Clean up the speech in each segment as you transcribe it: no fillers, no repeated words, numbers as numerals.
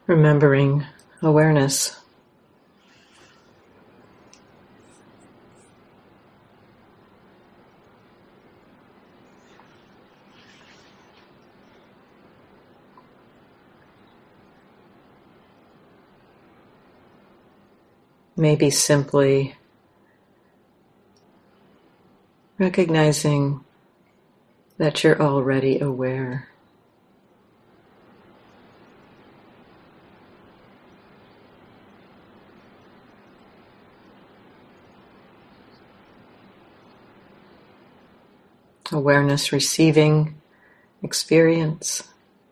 remembering awareness. Maybe simply recognizing that you're already aware. Awareness receiving experience.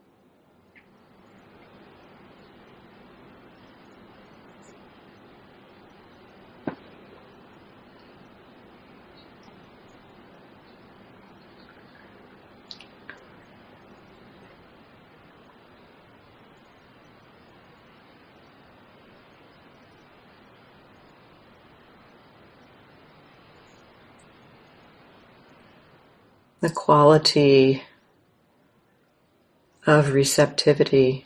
The quality of receptivity,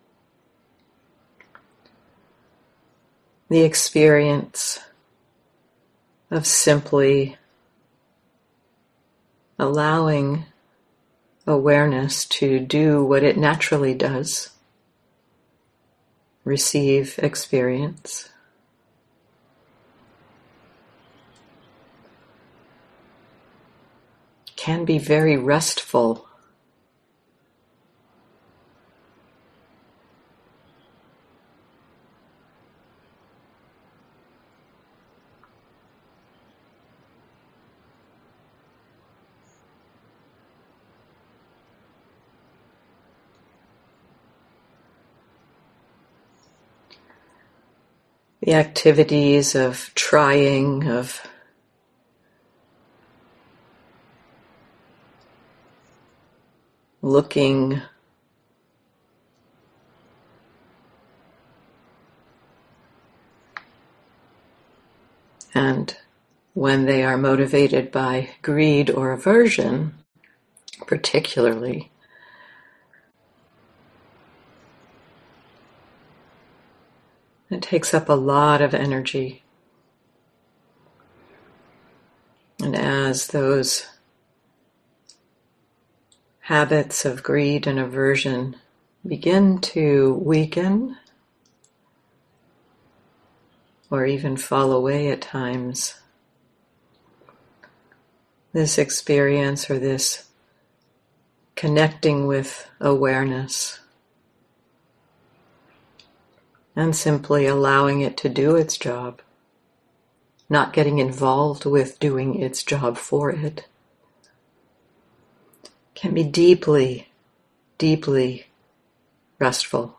the experience of simply allowing awareness to do what it naturally does, receive experience. Can be very restful. The activities of trying, of looking, and when they are motivated by greed or aversion, particularly, it takes up a lot of energy. And as those habits of greed and aversion begin to weaken or even fall away at times, this experience or this connecting with awareness and simply allowing it to do its job, not getting involved with doing its job for it, can be deeply, deeply restful.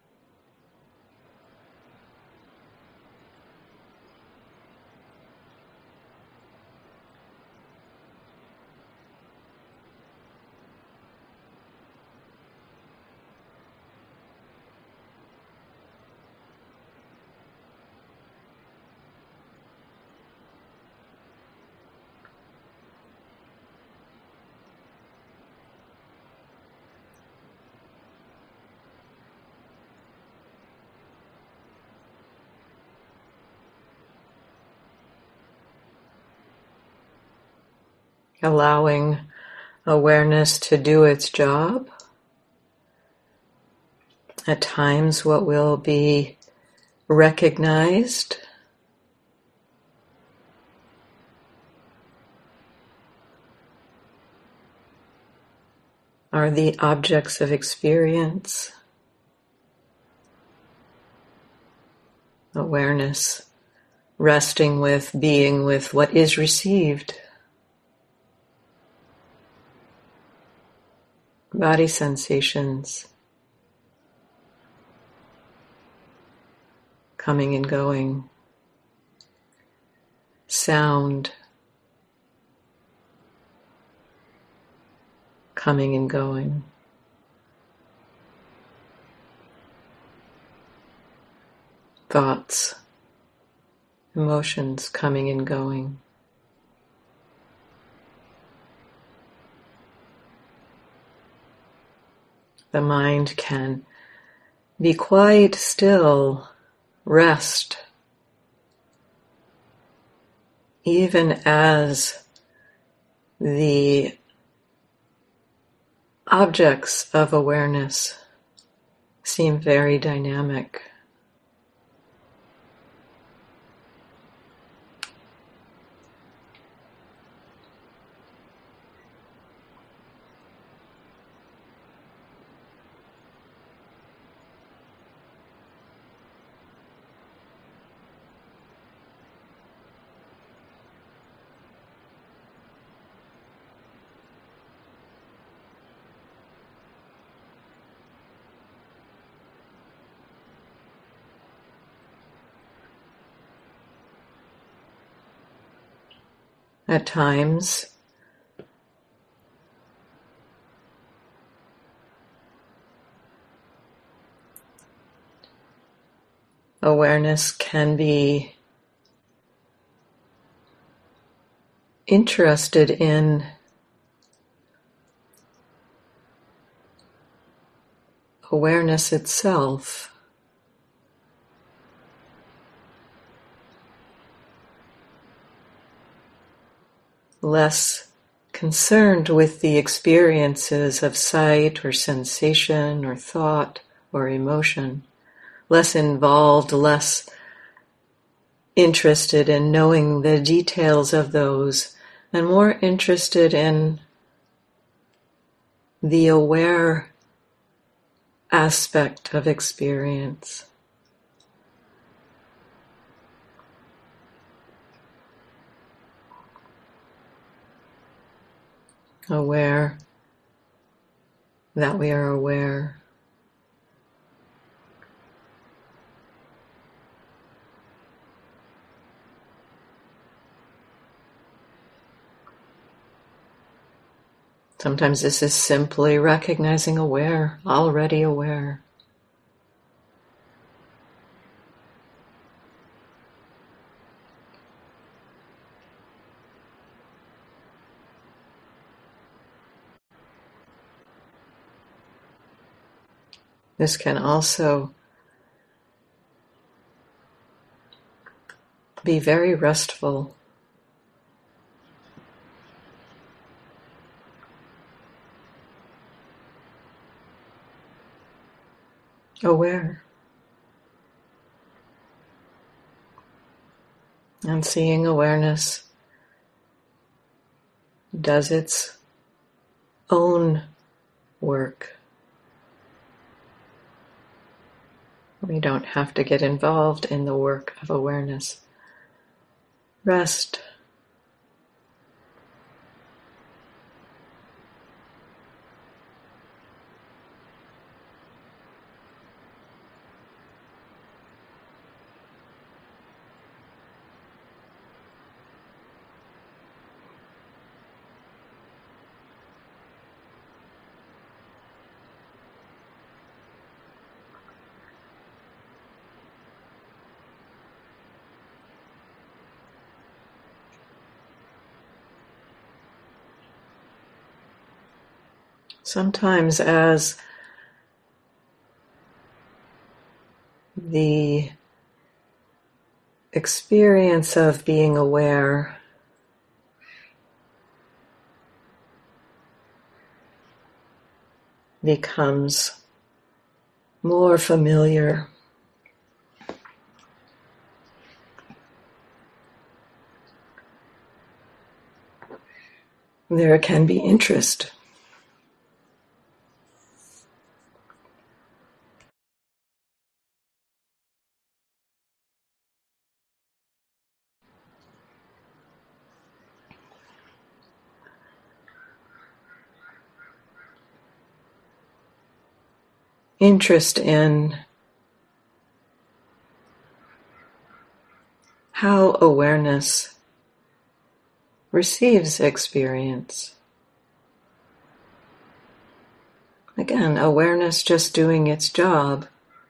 Allowing awareness to do its job. At times, what will be recognized are the objects of experience. Awareness resting with, being with what is received. Body sensations coming and going. Sound coming and going. Thoughts, emotions coming and going. The mind can Be quite still, rest, even as the objects of awareness seem very dynamic. At times, awareness can be interested in awareness itself. Less concerned with the experiences of sight or sensation or thought or emotion, less involved, less interested in knowing the details of those, and more interested in the aware aspect of experience. Aware that we are aware. Sometimes this is simply recognizing aware, already aware. This can also be very restful. Aware. And seeing awareness does its own work. We don't have to get involved in the work of awareness. Rest. Sometimes as the experience of being aware becomes more familiar, there can be interest. Interest in how awareness receives experience. Again, awareness just doing its job,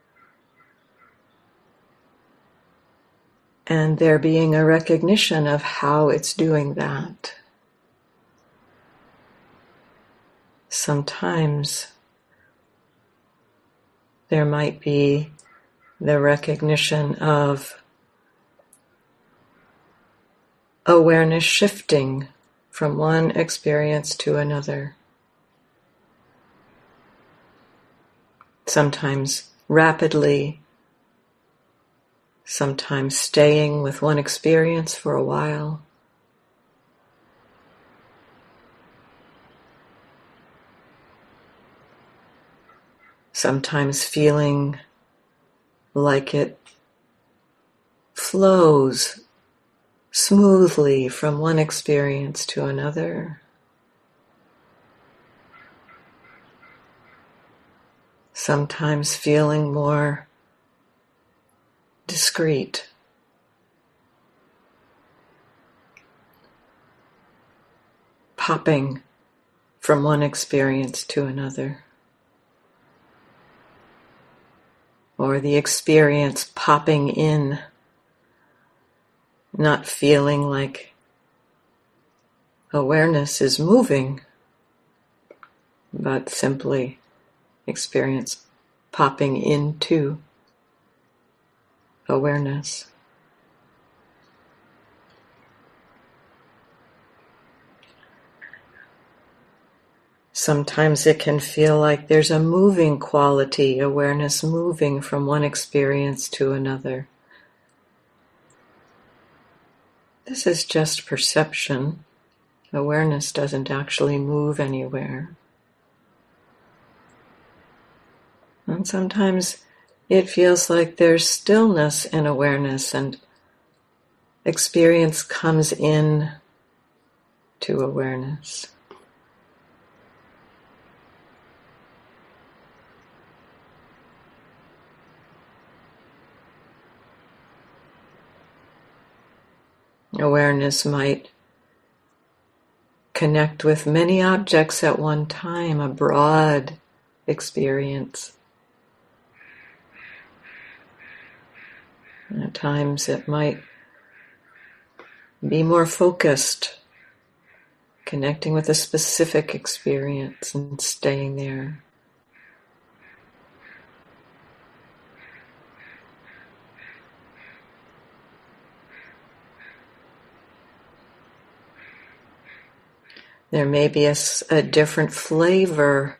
and there being a recognition of how it's doing that. Sometimes there might be the recognition of awareness shifting from one experience to another. Sometimes rapidly, sometimes staying with one experience for a while. Sometimes feeling like it flows smoothly from one experience to another. Sometimes feeling more discreet. Popping from one experience to another. Or the experience popping in, not feeling like awareness is moving, but simply experience popping into awareness. Sometimes it can feel like there's a moving quality, awareness moving from one experience to another. This is just perception. Awareness doesn't actually move anywhere. And sometimes it feels like there's stillness in awareness and experience comes in to awareness. Awareness might connect with many objects at one time, a broad experience. And at times it might be more focused, connecting with a specific experience and staying there. There may be a different flavor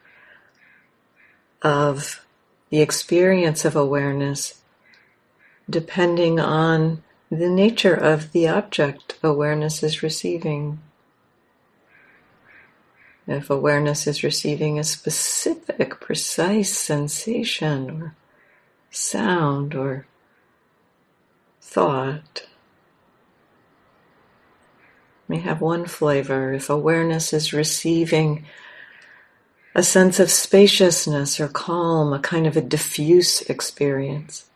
of the experience of awareness depending on the nature of the object awareness is receiving. If awareness is receiving a specific, precise sensation or sound or thought, may have one flavor. If awareness is receiving a sense of spaciousness or calm, a kind of a diffuse experience.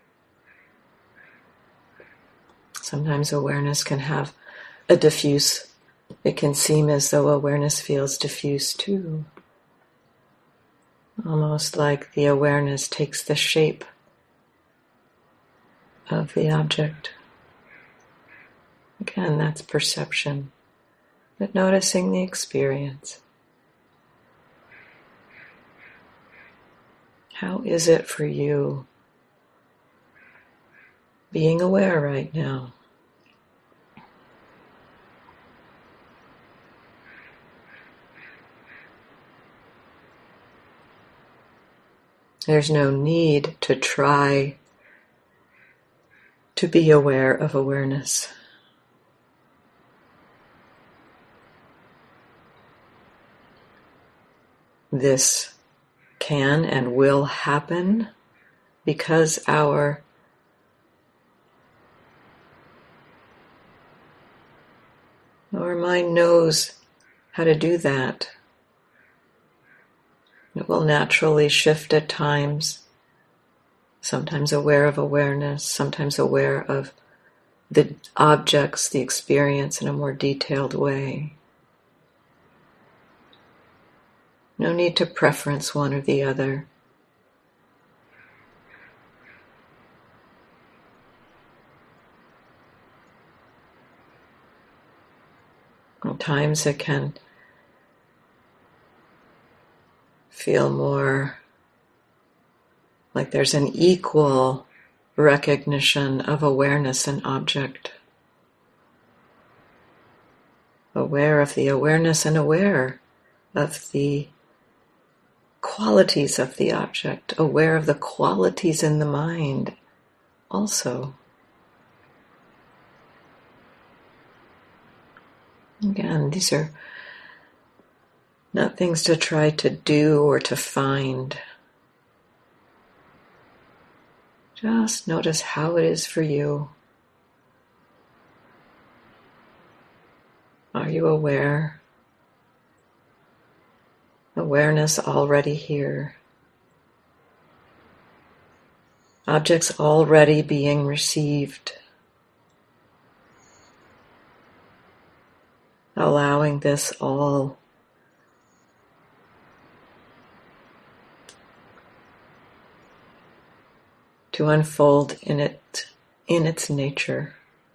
Sometimes awareness can have a diffuse, it can seem as though awareness feels diffuse too. Almost like the awareness takes the shape of the object. Again, that's perception, but noticing the experience. How is it for you being aware right now? There's no need to try to be aware of awareness. This can and will happen because our mind knows how to do that. It will naturally shift at times, sometimes aware of awareness, sometimes aware of the objects, the experience in a more detailed way. No need to preference one or the other. At times it can feel more like there's an equal recognition of awareness and object. Aware of the awareness and aware of the qualities of the object, aware of the qualities in the mind also. Again, these are not things to try to do or to find. Just notice how it is for you. Are you aware? Awareness already here. Objects already being received. Allowing this all to unfold in its nature.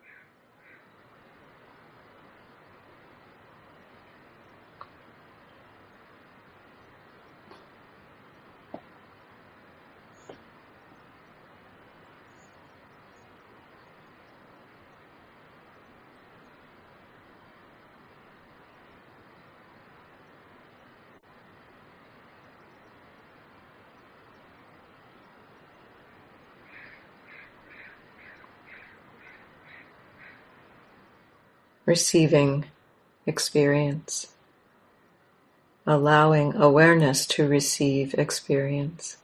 Receiving experience, allowing awareness to receive experience.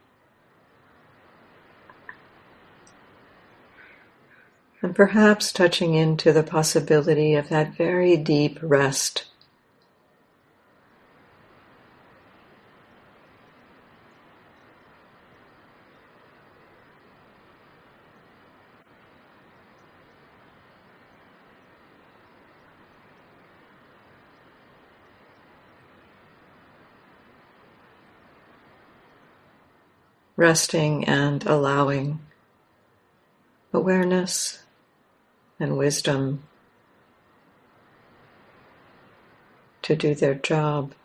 And perhaps touching into the possibility of that very deep rest. Resting and allowing awareness and wisdom to do their job.